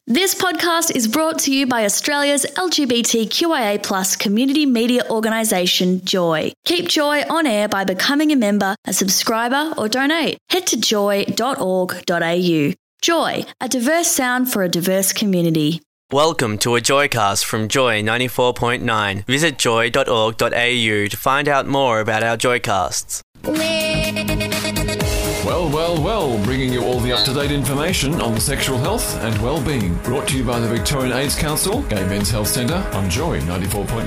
This podcast is brought to you by Australia's LGBTQIA+ community media organisation, Joy. Keep Joy on air by becoming a member, a subscriber or donate. Head to joy.org.au. Joy, a diverse sound for a diverse community. Welcome to a Joycast from Joy 94.9. Visit joy.org.au to find out more about our Joycasts. Well, bringing you all the up-to-date information on sexual health and well-being. Brought to you by the Victorian AIDS Council, Gay Men's Health Centre on Joy 94.9.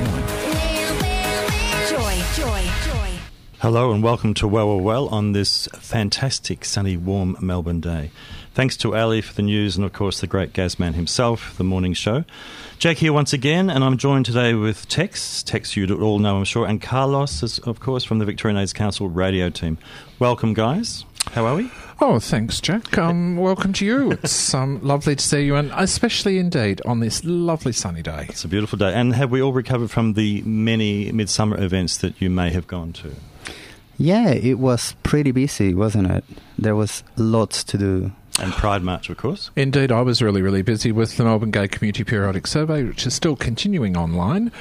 Joy. Hello and welcome to Well on this fantastic, sunny, warm Melbourne day. Thanks to Ali for the news and, of course, the great Gazman himself, the morning show. Jack here once again, and I'm joined today with Tex. Tex you all know, I'm sure, and Carlos, is, of course, from the Victorian AIDS Council radio team. Welcome, guys. How are we? Oh, thanks, Jack. Welcome to you. It's lovely to see you, and especially indeed on this lovely sunny day. It's a beautiful day. And have we all recovered from the many midsummer events that you may have gone to? Yeah, it was pretty busy, wasn't it? There was lots to do. And Pride March, of course. Indeed, I was really busy with the Melbourne Gay Community Periodic Survey, which is still continuing online.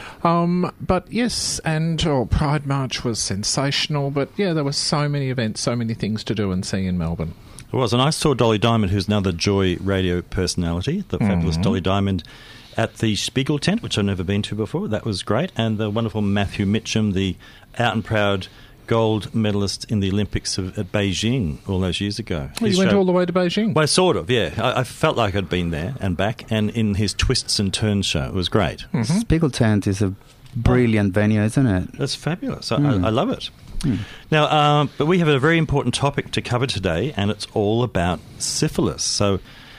But yes, and Pride March was sensational. But yeah, there were so many events, so many things to do and see in Melbourne. It was, and I saw Dolly Diamond, who's now the Joy radio personality, the fabulous Dolly Diamond, at the Spiegel tent, which I've never been to before. That was great. And the wonderful Matthew Mitchum, the out and proud gold medalist in the Olympics at Beijing all those years ago. Well, you went all the way to Beijing? Well, sort of, yeah. I felt like I'd been there and back, and in his Twists and Turns show. It was great. Mm-hmm. Spiegel tent is a brilliant venue, isn't it? That's fabulous. I love it. Now, but we have a very important topic to cover today, and it's all about syphilis. So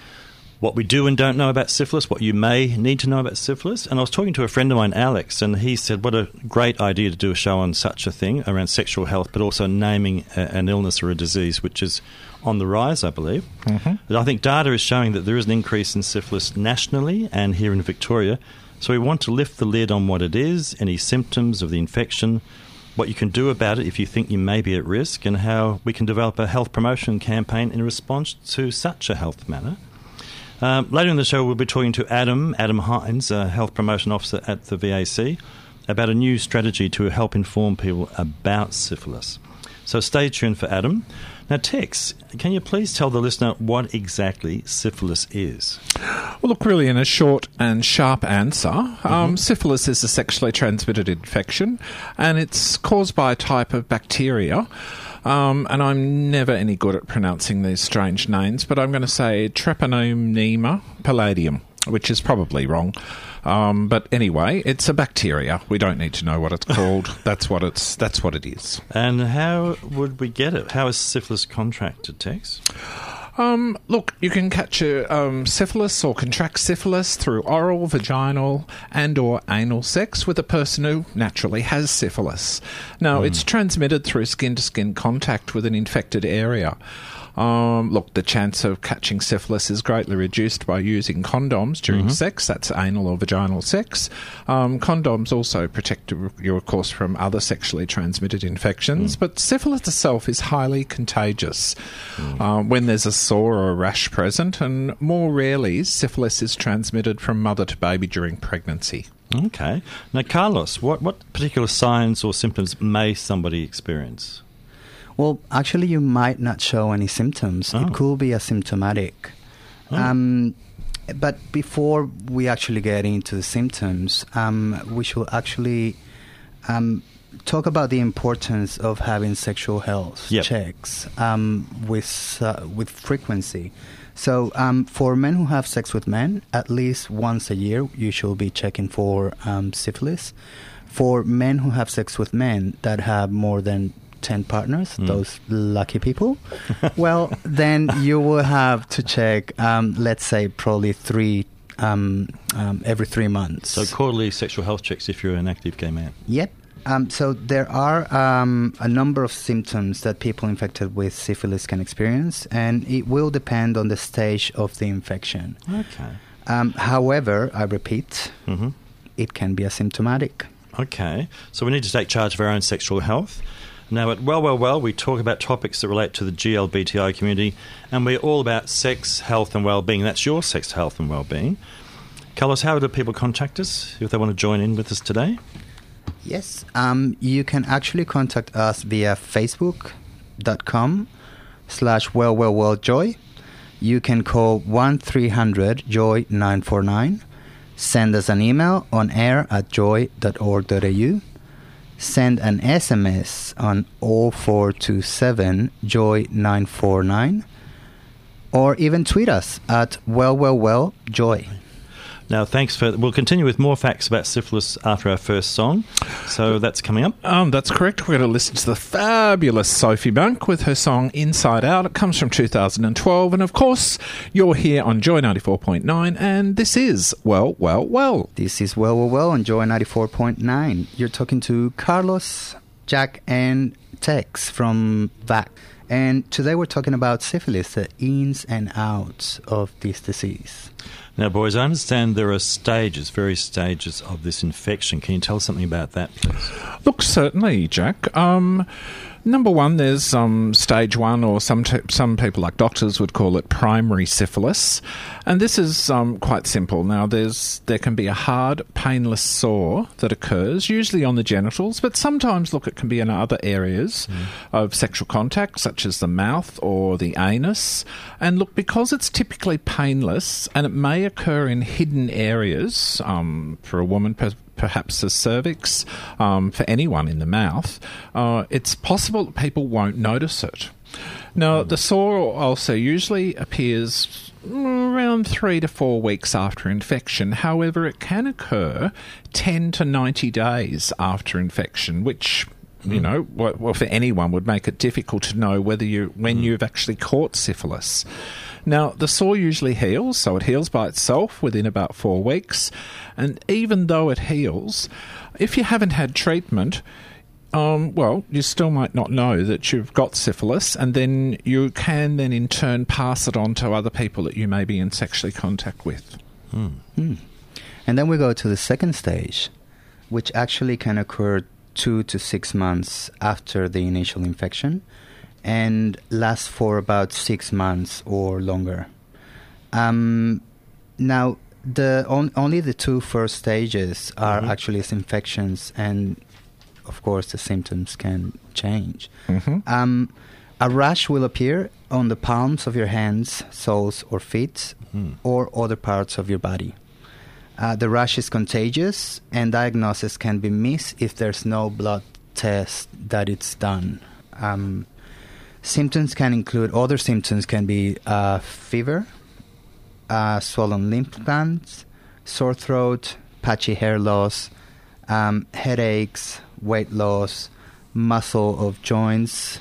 what we do and don't know about syphilis, what you may need to know about syphilis. And I was talking to a friend of mine, Alex, and he said what a great idea to do a show on such a thing around sexual health, but also naming an illness or a disease which is on the rise, I believe. But I think data is showing that there is an increase in syphilis nationally and here in Victoria. So we want to lift the lid on what it is, any symptoms of the infection, what you can do about it if you think you may be at risk, and how we can develop a health promotion campaign in response to such a health matter. Later in the show, we'll be talking to Adam Hines, a Health Promotion Officer at the VAC, about a new strategy to help inform people about syphilis. So stay tuned for Adam. Now, Tex, can you please tell the listener what exactly syphilis is? Well, look, really, in a short and sharp answer, syphilis is a sexually transmitted infection, and it's caused by a type of bacteria. And I'm never any good at pronouncing these strange names, but I'm going to say Treponema palladium, which is probably wrong. But anyway, it's a bacteria. We don't need to know what it's called. That's what it is. And how would we get it? How is syphilis contracted, Tex? Look, you can catch syphilis or contract syphilis through oral, vaginal and or anal sex with a person who naturally has syphilis. Now, it's transmitted through skin-to-skin contact with an infected area. Look, the chance of catching syphilis is greatly reduced by using condoms during sex. That's anal or vaginal sex. Condoms also protect you, of course, from other sexually transmitted infections. But syphilis itself is highly contagious when there's a sore or a rash present. And more rarely, syphilis is transmitted from mother to baby during pregnancy. Okay. Now, Carlos, what particular signs or symptoms may somebody experience? Well, actually, you might not show any symptoms. It could be asymptomatic. But before we actually get into the symptoms, we should actually talk about the importance of having sexual health checks with frequency. So for men who have sex with men, at least once a year, you should be checking for syphilis. For men who have sex with men that have more than 10 partners, those lucky people, well, then you will have to check, let's say, probably every 3 months. So quarterly sexual health checks if you're an active gay man. Yep. So there are a number of symptoms that people infected with syphilis can experience, and it will depend on the stage of the infection. Okay. However, I repeat, it can be asymptomatic. Okay. So we need to take charge of our own sexual health. Now, at Well, we talk about topics that relate to the GLBTI community, and we're all about sex, health and well-being. That's your sex, health and well-being. Carlos, how do people contact us if they want to join in with us today? Yes, you can actually contact us via facebook.com/welljoy. You can call 1-300-JOY-949. Send us an email on air@joy.org.au. Send an SMS on 0427-JOY-949. Or even tweet us at well-joy. Now, we'll continue with more facts about syphilis after our first song. So that's coming up. That's correct. We're going to listen to the fabulous Sophie Monk with her song Inside Out. It comes from 2012. And, of course, you're here on Joy 94.9, and this is Well. This is Well on Joy 94.9. You're talking to Carlos, Jack, and Tex from VAC. And today we're talking about syphilis, the ins and outs of this disease. Now, boys, I understand there are various stages of this infection. Can you tell us something about that, please? Look, certainly, Jack. Number one, there's stage one, or some people like doctors would call it primary syphilis. And this is quite simple. Now, there can be a hard, painless sore that occurs, usually on the genitals, but sometimes, it can be in other areas of sexual contact, such as the mouth or the anus. And look, because it's typically painless, and it may occur in hidden areas, for a woman, perhaps the cervix, for anyone in the mouth, it's possible that people won't notice it. Now, the sore also usually appears around 3 to 4 weeks after infection. However, it can occur 10 to 90 days after infection, which, for anyone would make it difficult to know when you've actually caught syphilis. Now, the sore usually heals, so it heals by itself within about 4 weeks. And even though it heals, if you haven't had treatment, you still might not know that you've got syphilis, and then you can then in turn pass it on to other people that you may be in sexually contact with. And then we go to the second stage, which actually can occur 2 to 6 months after the initial infection, and lasts for about 6 months or longer. Now, only the 2 first stages are actually infections, and of course the symptoms can change. A rash will appear on the palms of your hands, soles, or feet, or other parts of your body. The rash is contagious, and diagnosis can be missed if there's no blood test that it's done. Symptoms can be fever, swollen lymph glands, sore throat, patchy hair loss, headaches, weight loss, muscle and joints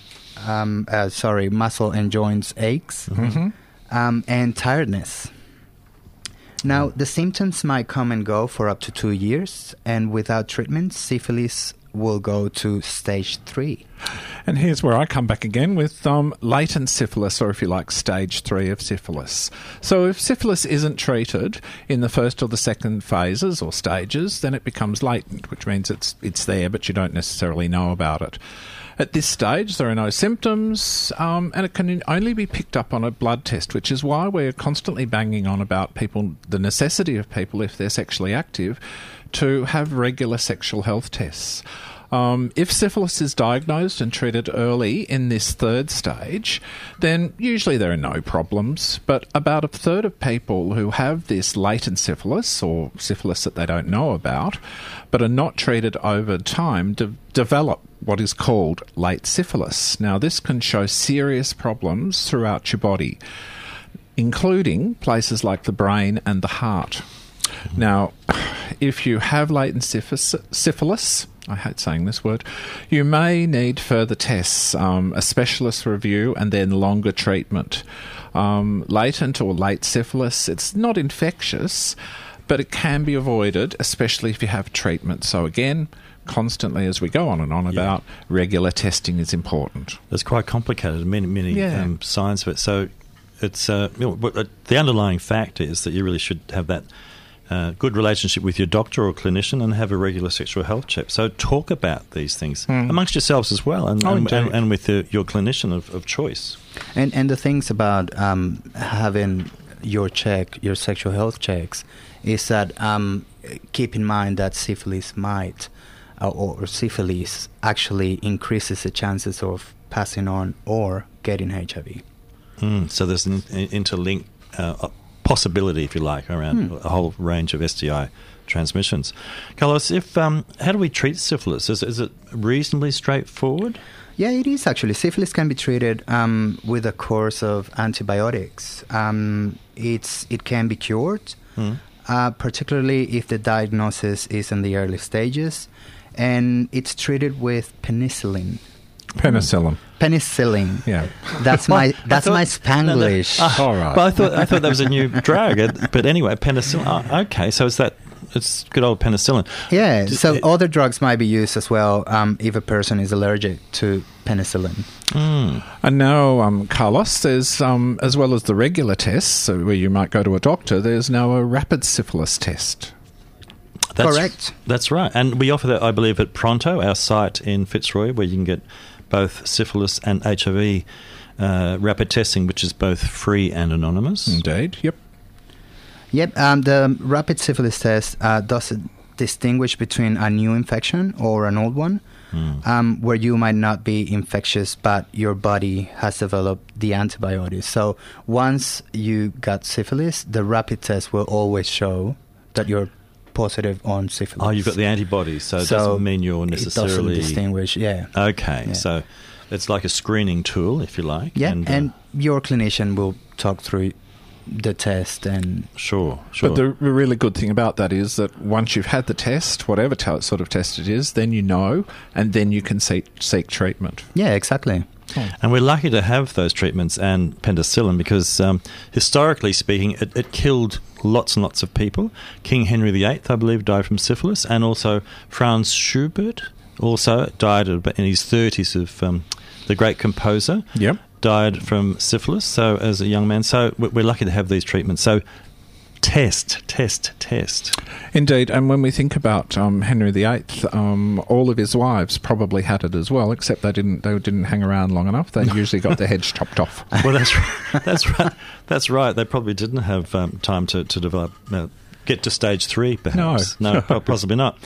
aches, and tiredness. Now, the symptoms might come and go for up to 2 years, and without treatment, syphilis will go to stage 3. And here's where I come back again with latent syphilis, or if you like, stage 3 of syphilis. So if syphilis isn't treated in the first or the second phases or stages, then it becomes latent, which means it's there, but you don't necessarily know about it. At this stage, there are no symptoms, and it can only be picked up on a blood test, which is why we're constantly banging on about the necessity of people, if they're sexually active, to have regular sexual health tests. If syphilis is diagnosed and treated early in this third stage, then usually there are no problems. But about a third of people who have this latent syphilis, or syphilis that they don't know about, but are not treated over time, develop what is called late syphilis. Now, this can show serious problems throughout your body, including places like the brain and the heart. Now, if you have latent syphilis, I hate saying this word, you may need further tests, a specialist review, and then longer treatment. Latent or late syphilis, it's not infectious, but it can be avoided, especially if you have treatment. So again, constantly, as we go on and on about, regular testing is important. It's quite complicated, many signs of it. So it's the underlying fact is that you really should have that good relationship with your doctor or clinician and have a regular sexual health check. So talk about these things amongst yourselves as well, and with your clinician of choice. And the things about having your sexual health checks, is that keep in mind that syphilis actually increases the chances of passing on or getting HIV. So there's an interlinked possibility, if you like, around a whole range of STI transmissions. Carlos, how do we treat syphilis? Is it reasonably straightforward? Yeah, it is actually. Syphilis can be treated with a course of antibiotics. It can be cured, particularly if the diagnosis is in the early stages, and it's treated with penicillin. Penicillin. Yeah, that's my Spanglish. All right. But I thought that was a new drug. But anyway, penicillin. Okay, so it's good old penicillin. Yeah. So other drugs might be used as well if a person is allergic to penicillin. And now, Carlos, there's as well as the regular tests where you might go to a doctor, there's now a rapid syphilis test. Correct. That's right. And we offer that, I believe, at Pronto, our site in Fitzroy, where you can get both syphilis and HIV rapid testing, which is both free and anonymous. Indeed, yep. Yep, the rapid syphilis test doesn't distinguish between a new infection or an old one, where you might not be infectious, but your body has developed the antibiotics. So once you got syphilis, the rapid test will always show that you're positive on syphilis. Oh, you've got the antibodies, so it doesn't mean you're necessarily... It doesn't distinguish, yeah. Okay, yeah. So it's like a screening tool, if you like. Yeah, and your clinician will talk through the test and... Sure. But the really good thing about that is that once you've had the test, whatever sort of test it is, then you know, and then you can seek treatment. Yeah, exactly. And we're lucky to have those treatments and penicillin because, historically speaking, it killed lots and lots of people. King Henry VIII, I believe, died from syphilis, and also Franz Schubert also died in his 30s of the great composer. Yep. Died from syphilis, so as a young man. So we're lucky to have these treatments. So test. Indeed, and when we think about Henry VIII, all of his wives probably had it as well, except they didn't hang around long enough. They usually got their heads chopped off. Well, that's right. They probably didn't have time to develop, get to stage 3, perhaps. No, possibly not.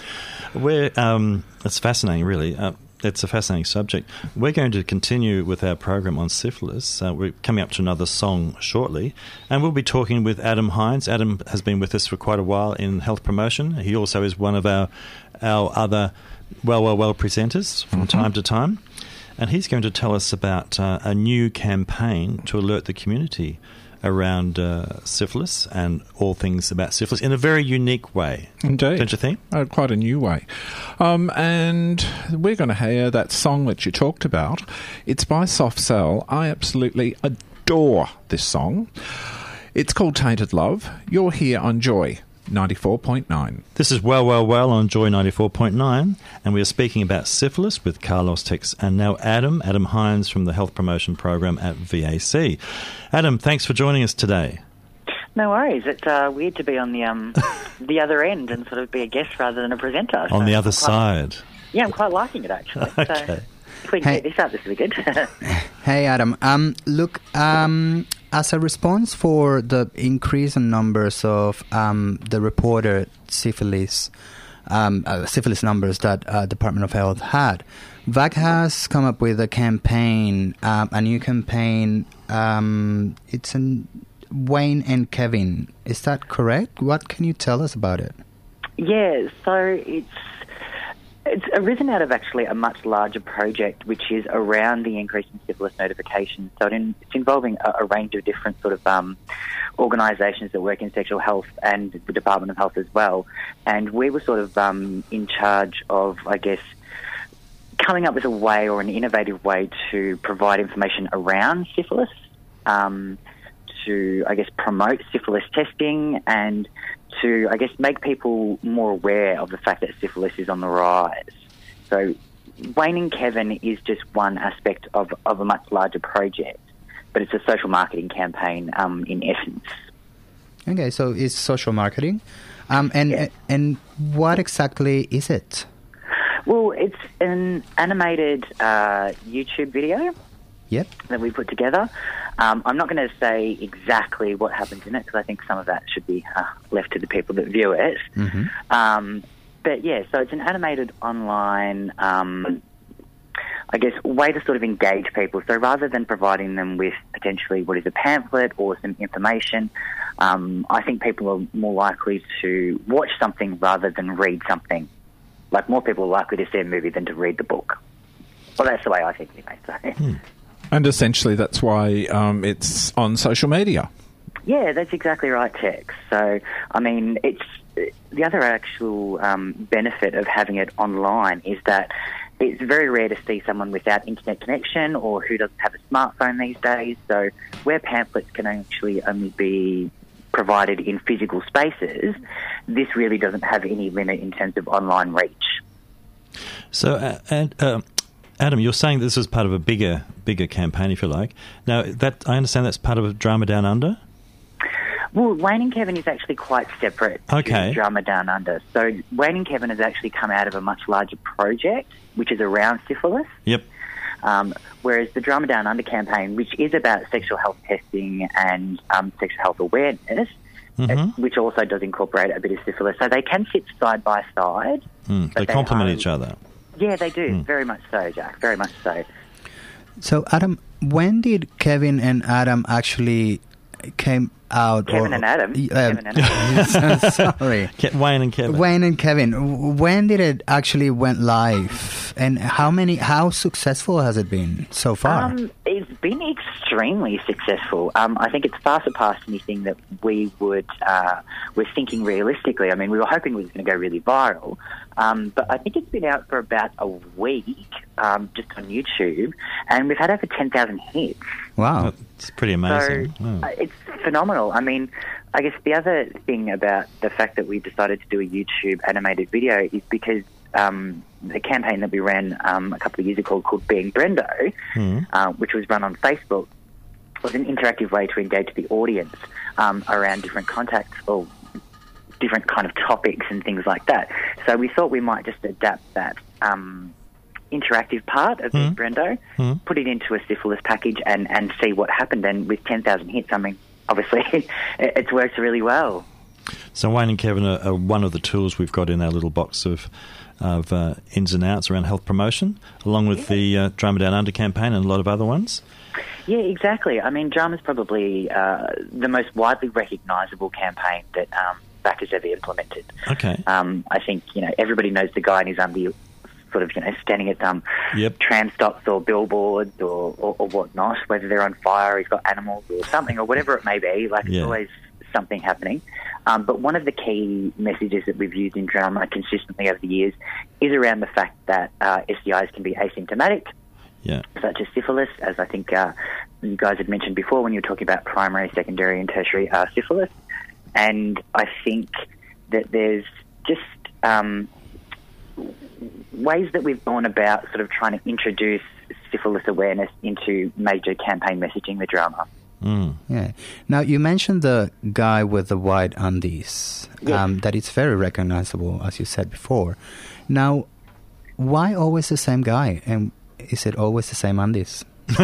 It's fascinating, really. It's a fascinating subject. We're going to continue with our program on syphilis. We're coming up to another song shortly, and we'll be talking with Adam Hines. Adam has been with us for quite a while in health promotion. He also is one of our other well presenters from time to time, and he's going to tell us about a new campaign to alert the community around syphilis and all things about syphilis in a very unique way. Indeed. Don't you think? Quite a new way. And we're going to hear that song that you talked about. It's by Soft Cell. I absolutely adore this song. It's called Tainted Love. You're here on Joy 94.9. This is Well on Joy 94.9, and we are speaking about syphilis with Carlos Tex and now Adam Hines from the Health Promotion Program at VAC. Adam, thanks for joining us today. No worries. It's weird to be on the other end and sort of be a guest rather than a presenter. On the other side. Yeah, I'm quite liking it, actually. Okay. So if we can get this out, this will be good. Hey, Adam. Look, as a response for the increase in numbers of the reported syphilis numbers that Department of Health had, VAC has come up with a campaign, a new campaign. It's in Wayne and Kevin. Is that correct? What can you tell us about it? Yeah, so it's arisen out of actually a much larger project, which is around the increase in syphilis notifications. So it's involving a range of different sort of organisations that work in sexual health and the Department of Health as well. And we were sort of in charge of, I guess, coming up with a way or an innovative way to provide information around syphilis, to, I guess, promote syphilis testing and to, I guess, make people more aware of the fact that syphilis is on the rise. So Wayne and Kevin is just one aspect of a much larger project, but it's a social marketing campaign in essence. Okay, so it's social marketing. And what exactly is it? Well, it's an animated YouTube video that we put together. I'm not going to say exactly what happens in it because I think some of that should be left to the people that view it. Mm-hmm. But yeah, so it's an animated online, way to sort of engage people. So rather than providing them with potentially what is a pamphlet or some information, I think people are more likely to watch something rather than read something. Like more people are likely to see a movie than to read the book. Well, that's the way I think anyway. So. And essentially that's why it's on social media. Yeah, that's exactly right, Tex. So, I mean, it's the other actual benefit of having it online is that it's very rare to see someone without internet connection or who doesn't have a smartphone these days. So where pamphlets can actually only be provided in physical spaces, this really doesn't have any limit in terms of online reach. So, Adam, you're saying this is part of a bigger campaign, if you like. Now, I understand that's part of Drama Down Under? Well, Wayne and Kevin is actually quite separate to Drama Down Under. So Wayne and Kevin has actually come out of a much larger project, which is around syphilis. Yep. Whereas the Drama Down Under campaign, which is about sexual health testing and sexual health awareness, which also does incorporate a bit of syphilis. So they can sit side by side. They complement each other. Yeah, they do. Very much so, Jack. Very much so. So, Adam, when did Kevin and Adam actually came out? Kevin and Adam? Kevin and Adam. Sorry. Wayne and Kevin. Wayne and Kevin. When did it actually went live? And how successful has it been so far? It's been extremely successful. I think it's far surpassed anything that we were thinking realistically. I mean, we were hoping it was going to go really viral. But I think it's been out for about a week, just on YouTube, and we've had over 10,000 hits. Wow. It's pretty amazing. So, it's phenomenal. I mean, I guess the other thing about the fact that we decided to do a YouTube animated video is because the campaign that we ran a couple of years ago called Being Brendo, which was run on Facebook, was an interactive way to engage the audience around different contacts or different kind of topics and things like that. So we thought we might just adapt that interactive part of Being Brendo, put it into a syphilis package and see what happened. And with 10,000 hits, I mean, obviously it's worked really well. So Wayne and Kevin are one of the tools we've got in our little box of ins and outs around health promotion, along with the Drama Down Under campaign and a lot of other ones. Yeah, exactly. I mean, Drama's probably the most widely recognisable campaign that BAC has ever implemented. Okay. I think, everybody knows the guy in his undies sort of, standing at tram stops or billboards or whatnot, whether they're on fire, he's got animals or something or whatever it may be. Like, There's always something happening. But one of the key messages that we've used in drama consistently over the years is around the fact that STIs can be asymptomatic, such as syphilis, as I think you guys had mentioned before when you were talking about primary, secondary and tertiary syphilis. And I think that there's just ways that we've gone about sort of trying to introduce syphilis awareness into major campaign messaging, the drama. Yeah. Now, you mentioned the guy with the white undies, that it's very recognizable, as you said before. Now, why always the same guy? And is it always the same undies?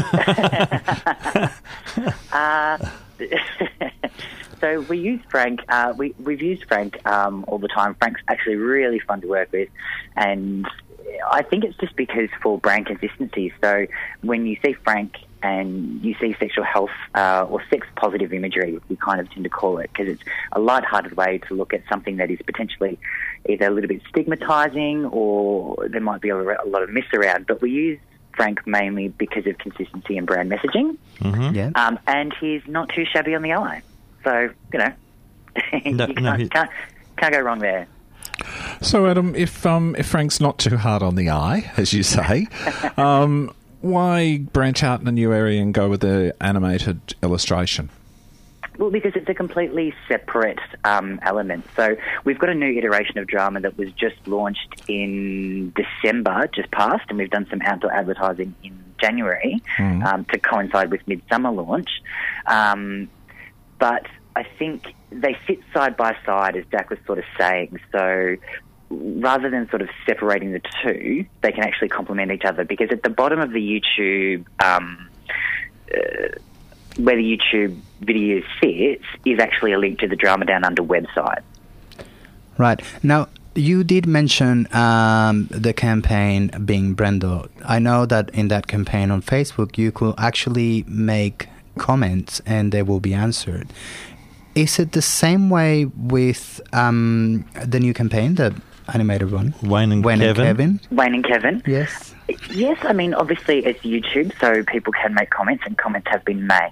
So we use Frank. We've used Frank all the time. Frank's actually really fun to work with, and I think it's just because for brand consistency. So when you see Frank and you see sexual health or sex-positive imagery, we kind of tend to call it, because it's a light-hearted way to look at something that is potentially either a little bit stigmatising or there might be a lot of myths around. But we use Frank mainly because of consistency and brand messaging. And he's not too shabby on the eye. So, can't go wrong there. So, Adam, if Frank's not too hard on the eye, as you say, why branch out in a new area and go with the animated illustration? Well, because it's a completely separate element. So we've got a new iteration of drama that was just launched in December, just passed, and we've done some outdoor advertising in January to coincide with Midsummer launch. But I think they sit side by side, as Jack was sort of saying. So rather than sort of separating the two, they can actually complement each other, because at the bottom of the YouTube, where the YouTube video sits, is actually a link to the Drama Down Under website. Right. Now, you did mention the campaign being Brendo. I know that in that campaign on Facebook, you could actually make comments and they will be answered. Is it the same way with the new campaign, the animated one? Wayne and Kevin? Wayne and Kevin? Yes. Yes, I mean, obviously it's YouTube, so people can make comments, and comments have been made.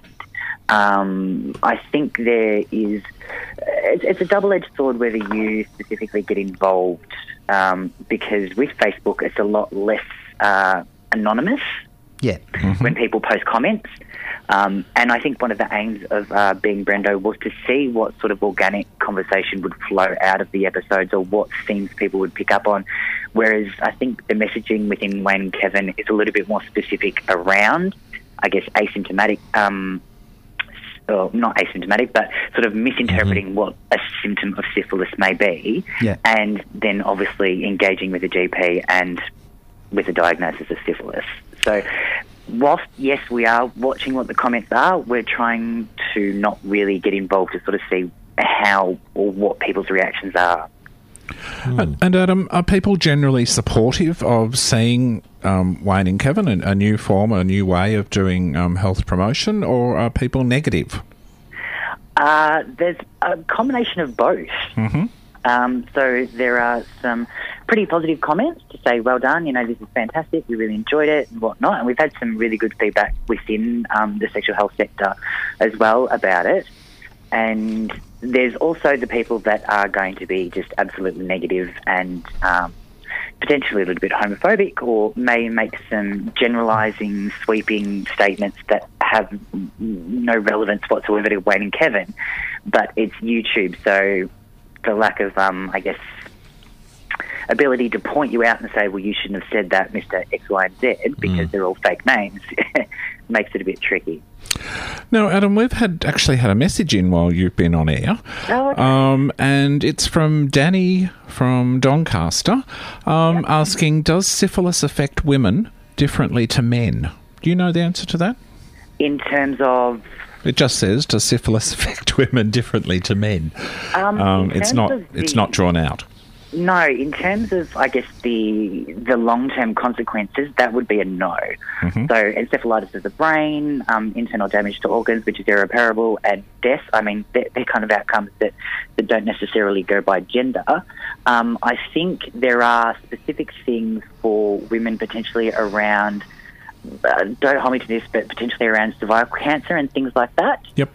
I think there is... It's a double-edged sword whether you specifically get involved, because with Facebook it's a lot less anonymous when people post comments. And I think one of the aims of being Brendo was to see what sort of organic conversation would flow out of the episodes, or what themes people would pick up on. Whereas I think the messaging within Wayne and Kevin is a little bit more specific around, I guess, asymptomatic, or not asymptomatic, but sort of misinterpreting what a symptom of syphilis may be, and then obviously engaging with a GP and with a diagnosis of syphilis. So whilst, yes, we are watching what the comments are, we're trying to not really get involved to sort of see how or what people's reactions are. And Adam, are people generally supportive of seeing Wayne and Kevin, a new form, a new way of doing health promotion, or are people negative? There's a combination of both. So there are some pretty positive comments to say, well done, this is fantastic, we really enjoyed it and whatnot. And we've had some really good feedback within the sexual health sector as well about it. And there's also the people that are going to be just absolutely negative and potentially a little bit homophobic, or may make some generalising, sweeping statements that have no relevance whatsoever to Wayne and Kevin. But it's YouTube, so the lack of, I guess, ability to point you out and say, well, you shouldn't have said that, Mr. X, Y, and Z, because they're all fake names, makes it a bit tricky. Now, Adam, we've actually had a message in while you've been on air. Oh, okay. And it's from Danny from Doncaster, asking, does syphilis affect women differently to men? Do you know the answer to that? In terms of... It just says, does syphilis affect women differently to men? It's not drawn out. No, in terms of, I guess, the long-term consequences, that would be a no. So encephalitis of the brain, internal damage to organs, which is irreparable, and death, I mean, they're kind of outcomes that don't necessarily go by gender. I think there are specific things for women potentially around, don't hold me to this, but potentially around cervical cancer and things like that. Yep.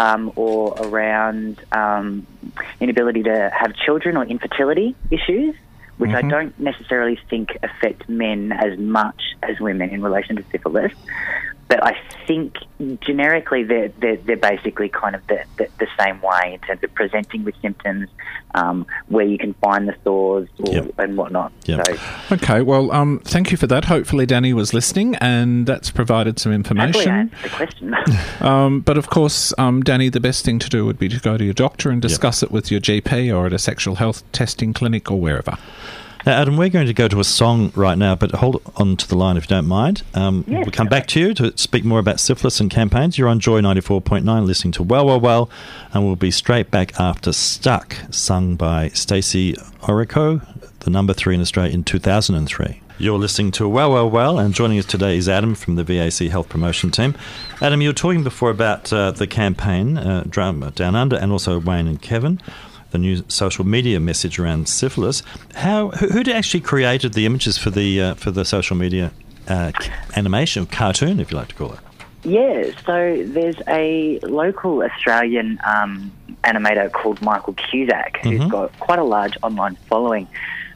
Or around inability to have children or infertility issues, which I don't necessarily think affect men as much as women in relation to syphilis. But I think generically they're basically kind of the same way in terms of presenting with symptoms, where you can find the sores and whatnot. Yep. So, okay, well, thank you for that. Hopefully Danny was listening and that's provided some information. Hopefully I answered the question. But of course, Danny, the best thing to do would be to go to your doctor and discuss it with your GP or at a sexual health testing clinic or wherever. Now, Adam, we're going to go to a song right now, but hold on to the line if you don't mind. We'll come back to you to speak more about syphilis and campaigns. You're on Joy 94.9 listening to Well, Well, Well, and we'll be straight back after Stuck, sung by Stacey Orico, the number 3 in Australia in 2003. You're listening to Well, Well, Well, and joining us today is Adam from the VAC Health Promotion Team. Adam, you were talking before about the campaign, Drama Down Under, and also Wayne and Kevin, the new social media message around syphilis. Who actually created the images for the social media animation, cartoon, if you like to call it? Yeah, so there's a local Australian animator called Michael Cusack, who's got quite a large online following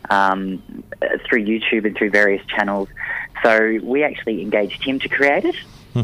through YouTube and through various channels. So we actually engaged him to create it.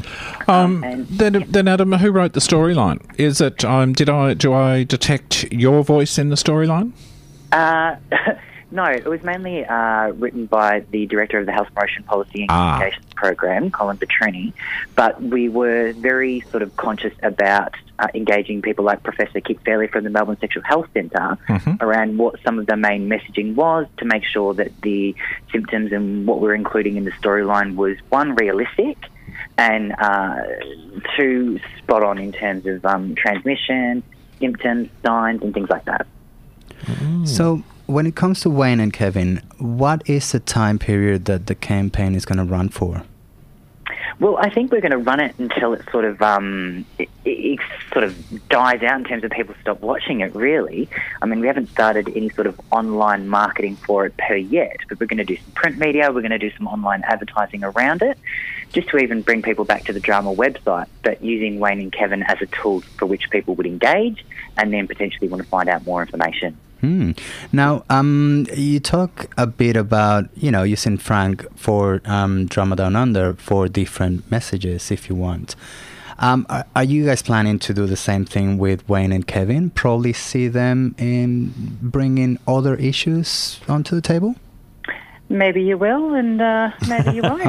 Then Adam, who wrote the storyline? Is it do I detect your voice in the storyline? No, it was mainly written by the Director of the Health Promotion Policy and Communications Program, Colin Petrini, but we were very sort of conscious about engaging people like Professor Kit Fairley from the Melbourne Sexual Health Centre around what some of the main messaging was, to make sure that the symptoms and what we're including in the storyline was, one, realistic, and two, spot on in terms of transmission, symptoms, signs, and things like that. So when it comes to Wayne and Kevin, what is the time period that the campaign is going to run for? Well, I think we're going to run it until it sort of it sort of dies out in terms of people stop watching it, really. I mean, we haven't started any sort of online marketing for it per yet, but we're going to do some print media, we're going to do some online advertising around it, just to even bring people back to the drama website, but using Wayne and Kevin as a tool for which people would engage and then potentially want to find out more information. Now, you talk a bit about, using Frank for Drama Down Under for different messages, if you want. Are you guys planning to do the same thing with Wayne and Kevin? Probably see them in bringing other issues onto the table? Maybe you will, and maybe you won't.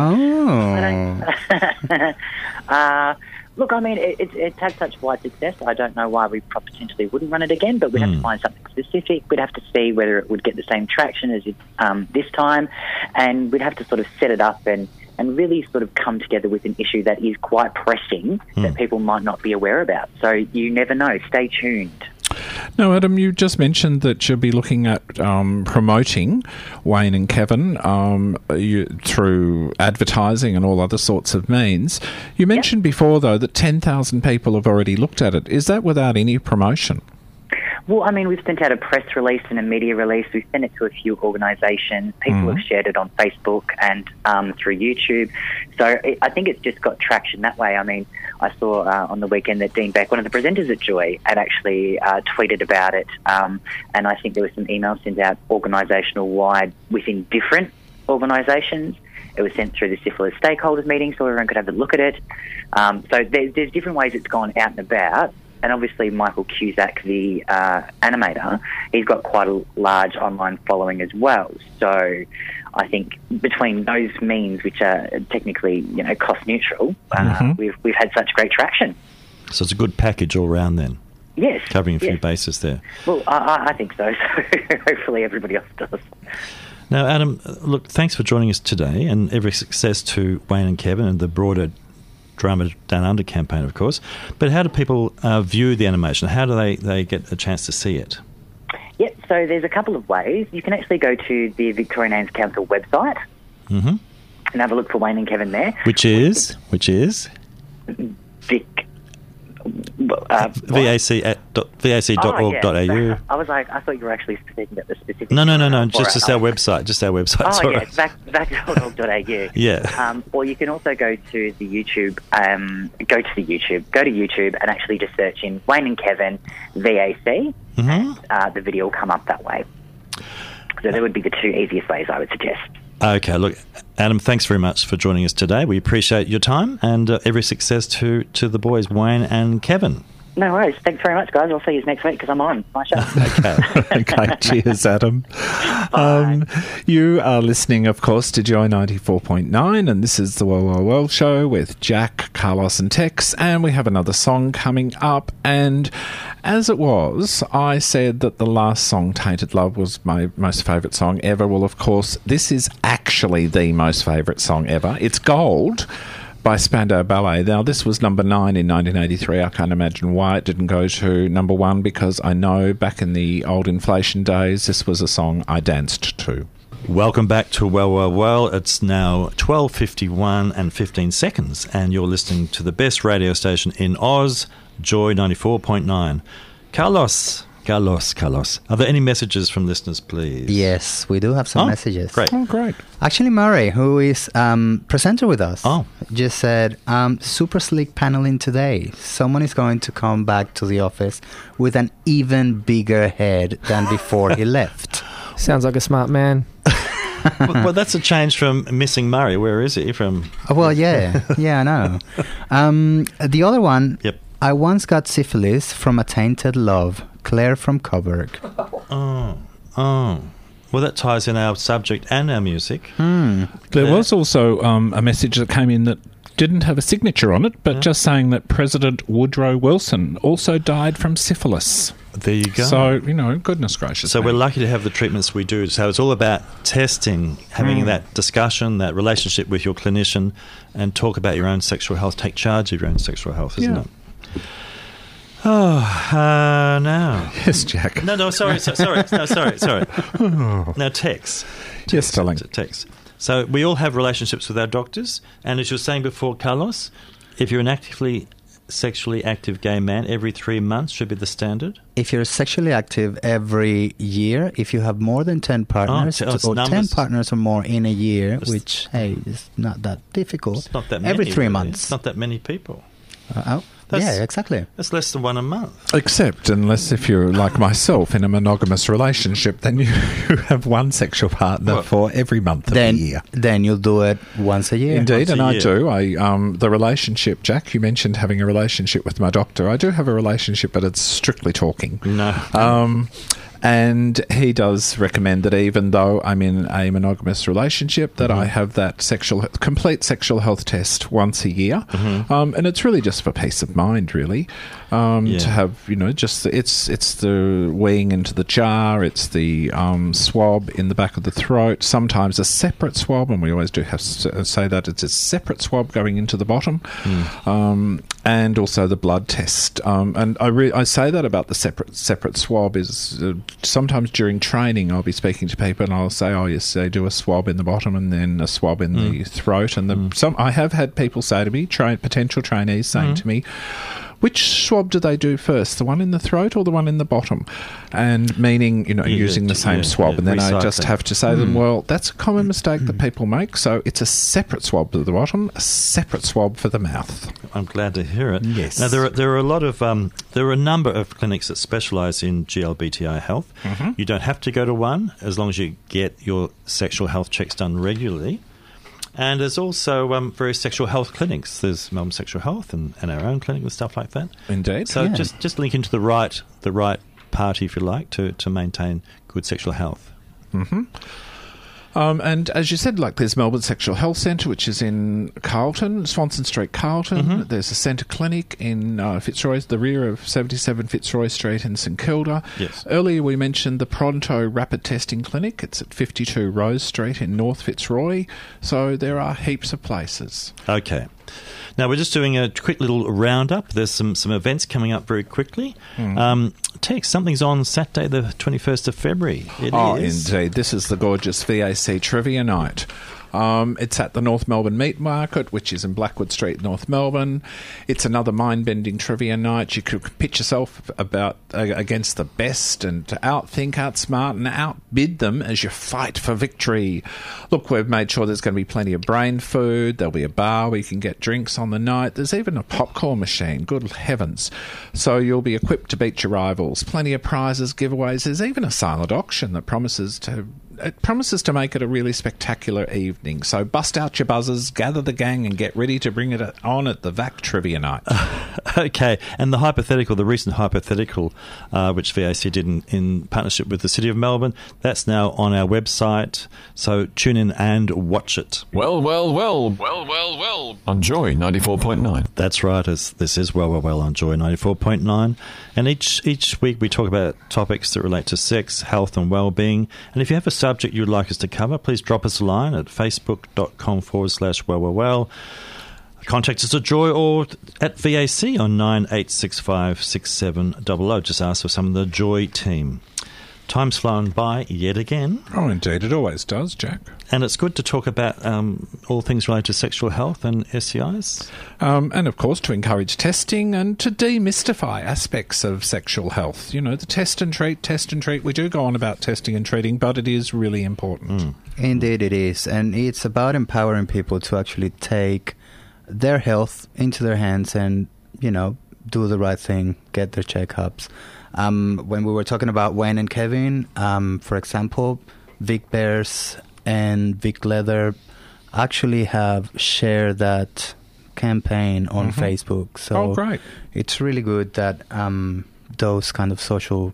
Look, I mean, it's had such wide success. I don't know why we potentially wouldn't run it again, but we'd have to find something specific. We'd have to see whether it would get the same traction as this time, and we'd have to sort of set it up and really sort of come together with an issue that is quite pressing that people might not be aware about. So you never know. Stay tuned. Now, Adam, you just mentioned that you'll be looking at promoting Wayne and Kevin through advertising and all other sorts of means. You mentioned before, though, that 10,000 people have already looked at it. Is that without any promotion? Well, I mean, we've sent out a press release and a media release. We've sent it to a few organisations. People have shared it on Facebook and through YouTube. So I think it's just got traction that way. I mean, I saw on the weekend that Dean Beck, one of the presenters at Joy, had actually tweeted about it. And I think there were some emails sent out organisational-wide within different organisations. It was sent through the syphilis stakeholders meeting so everyone could have a look at it. So there's different ways it's gone out and about. And obviously Michael Cusack, the animator, he's got quite a large online following as well. So I think between those means, which are technically, cost neutral, we've had such great traction. So it's a good package all round then. Yes. Covering a few bases there. Well, I think so. So hopefully everybody else does. Now, Adam, look, thanks for joining us today, and every success to Wayne and Kevin and the broader Drama Down Under campaign, of course. But how do people view the animation? How do they get a chance to see it? Yep, so there's a couple of ways. You can actually go to the Victorian AIDS Council website and have a look for Wayne and Kevin there. Which is? vac.org.au. I was like, I thought you were actually speaking about the specific... No, just our website. Oh, yeah, vac.org.au. Yeah. Or you can also go to the YouTube, go to YouTube and actually just search in Wayne and Kevin, VAC, and the video will come up that way. So that would be the two easiest ways I would suggest. Okay, look, Adam, thanks very much for joining us today. We appreciate your time and every success to the boys, Wayne and Kevin. No worries. Thanks very much, guys. I'll see you next week because I'm on my show. Okay, cheers, Adam. You are listening, of course, to Joy 94.9, and this is the Well Show with Jack, Carlos and Tex, and we have another song coming up. And as it was, I said that the last song, Tainted Love, was my most favourite song ever. Well, of course, this is actually the most favourite song ever. It's Gold by Spandau Ballet. Now, this was number 9 in 1983. I can't imagine why it didn't go to number 1, because I know back in the old inflation days, this was a song I danced to. Welcome back to Well. It's now 12:51 and 15 seconds, and you're listening to the best radio station in Oz, Joy 94.9. Carlos. Are there any messages from listeners, please? Yes, we do have some messages. Great. Oh, great. Actually, Murray, who is presenter with us, just said, super sleek paneling today. Someone is going to come back to the office with an even bigger head than before he left. Sounds like a smart man. Well, that's a change from missing Murray. Where is he from? Well, yeah, I know. The other one, Yep. I once got syphilis from a tainted love. Claire from Coburg. Oh. Well, that ties in our subject and our music. There was also a message that came in that didn't have a signature on it, but just saying that President Woodrow Wilson also died from syphilis. There you go. So, goodness gracious. So we're lucky to have the treatments we do. So it's all about testing, having that discussion, that relationship with your clinician, and talk about your own sexual health. Take charge of your own sexual health, isn't it? Oh, now. Yes, Jack. No, sorry. Now, text. Yes, darling. Text. So we all have relationships with our doctors, and as you were saying before, Carlos, if you're an sexually active gay man, every 3 months should be the standard? If you're sexually active every year, if you have more than 10 partners, or 10 partners or more in a year, which, is not that difficult. It's not that many. Every 3 really. months. It's not that many people. Yeah, exactly. That's less than one a month. Except unless if you're like myself in a monogamous relationship, then you have one sexual partner for every month of the year. Then you'll do it once a year. Indeed, and I do. The relationship, Jack, you mentioned having a relationship with my doctor. I do have a relationship, but it's strictly talking. No. And he does recommend that even though I'm in a monogamous relationship, that I have that complete sexual health test once a year. And it's really just for peace of mind, really. To have, just it's the weeing into the jar, it's the swab in the back of the throat, sometimes a separate swab, and we always do have to say that it's a separate swab going into the bottom, and also the blood test. And I say that about the separate swab is sometimes during training I'll be speaking to people and I'll say, oh yes, they do a swab in the bottom and then a swab in the throat. And I have had people say to me, potential trainees saying to me, which swab do they do first, the one in the throat or the one in the bottom? And meaning, using the same swab. And then I just have to say to them, well, that's a common mistake that people make. So it's a separate swab for the bottom, a separate swab for the mouth. I'm glad to hear it. Yes. Now, there are a lot of there are a number of clinics that specialise in GLBTI health. You don't have to go to one as long as you get your sexual health checks done regularly. And there's also various sexual health clinics. There's Melbourne Sexual Health and our own clinic and stuff like that. Indeed. So just link into the right party, if you like, to maintain good sexual health. And as you said, there's Melbourne Sexual Health Centre, which is in Carlton, Swanson Street, Carlton. There's a centre clinic in Fitzroy, the rear of 77 Fitzroy Street in St Kilda. Yes. Earlier we mentioned the Pronto Rapid Testing Clinic. It's at 52 Rose Street in North Fitzroy. So there are heaps of places. Okay. Now, we're just doing a quick little roundup. There's some events coming up very quickly. Tex, something's on Saturday the 21st of February. It is. Indeed. This is the gorgeous VAC Trivia Night. It's at the North Melbourne Meat Market, which is in Blackwood Street, North Melbourne. It's another mind-bending trivia night. You could pitch yourself against the best and to outthink, outsmart and outbid them as you fight for victory. Look, we've made sure there's going to be plenty of brain food. There'll be a bar where you can get drinks on the night. There's even a popcorn machine. Good heavens. So you'll be equipped to beat your rivals. Plenty of prizes, giveaways. There's even a silent auction that promises to make it a really spectacular evening. So bust out your buzzers, gather the gang and get ready to bring it on at the VAC Trivia Night. Okay, and the recent hypothetical, which VAC did in partnership with the City of Melbourne, that's now on our website, so tune in and watch it. Well. On Joy 94.9. That's right, this is well on Joy 94.9. And each week we talk about topics that relate to sex, health and well-being. And if you have a subject you'd like us to cover, please drop us a line at facebook.com/well. Contact us at Joy or at VAC on 9865 6700. Just ask for some of the Joy team. Time's flown by yet again. Oh, indeed. It always does, Jack. And it's good to talk about all things related to sexual health and STIs. And, of course, to encourage testing and to demystify aspects of sexual health. The test and treat. We do go on about testing and treating, but it is really important. Indeed it is. And it's about empowering people to actually take their health into their hands and, do the right thing, get their checkups. When we were talking about Wayne and Kevin, for example, Vic Bears and Vic Leather actually have shared that campaign on Facebook. So great. It's really good that those kind of social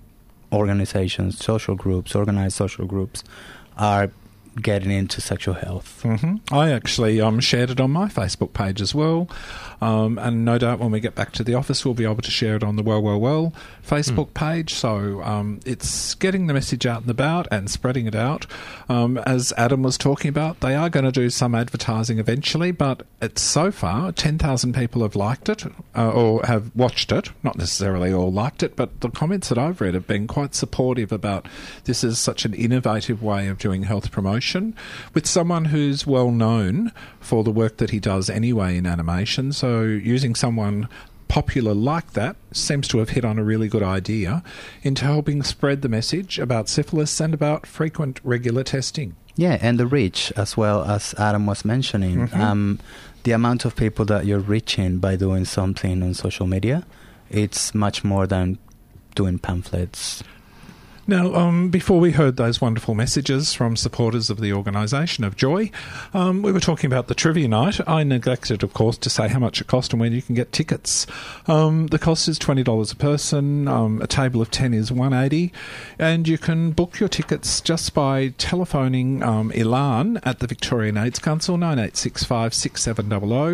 organizations, social groups, organized social groups are getting into sexual health. Mm-hmm. I actually shared it on my Facebook page as well, and no doubt when we get back to the office we'll be able to share it on the Well Facebook page. So it's getting the message out and about and spreading it out. As Adam was talking about, they are going to do some advertising eventually, but it's so far 10,000 people have liked it or have watched it. Not necessarily all liked it, but the comments that I've read have been quite supportive about this is such an innovative way of doing health promotion with someone who's well known for the work that he does anyway in animation. So using someone popular like that seems to have hit on a really good idea into helping spread the message about syphilis and about frequent regular testing. Yeah, and the reach as well, as Adam was mentioning. The amount of people that you're reaching by doing something on social media, it's much more than doing pamphlets. Now, before we heard those wonderful messages from supporters of the organisation of Joy, we were talking about the trivia night. I neglected, of course, to say how much it cost and when you can get tickets. The cost is $20 a person. A table of 10 is $180, and you can book your tickets just by telephoning Ilan at the Victorian AIDS Council, 9865 6700.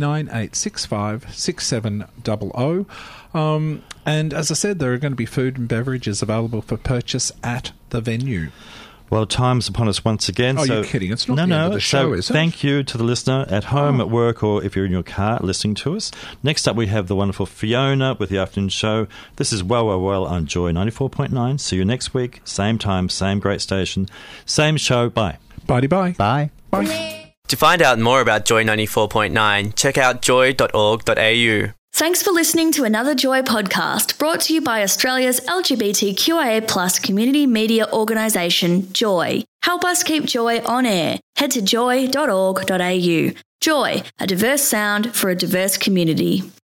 9865 6700. And as I said, there are going to be food and beverages available for purchase at the venue. Well, time's upon us once again. Oh, you're kidding. It's not the end of the show, is it? Thank you to the listener at home, at work, or if you're in your car listening to us. Next up, we have the wonderful Fiona with the afternoon show. This is Well on Joy 94.9. See you next week. Same time, same great station, same show. Bye. Bye-bye. Bye. Bye. To find out more about Joy 94.9, check out joy.org.au. Thanks for listening to another Joy podcast brought to you by Australia's LGBTQIA+ community media organisation, Joy. Help us keep Joy on air. Head to joy.org.au. Joy, a diverse sound for a diverse community.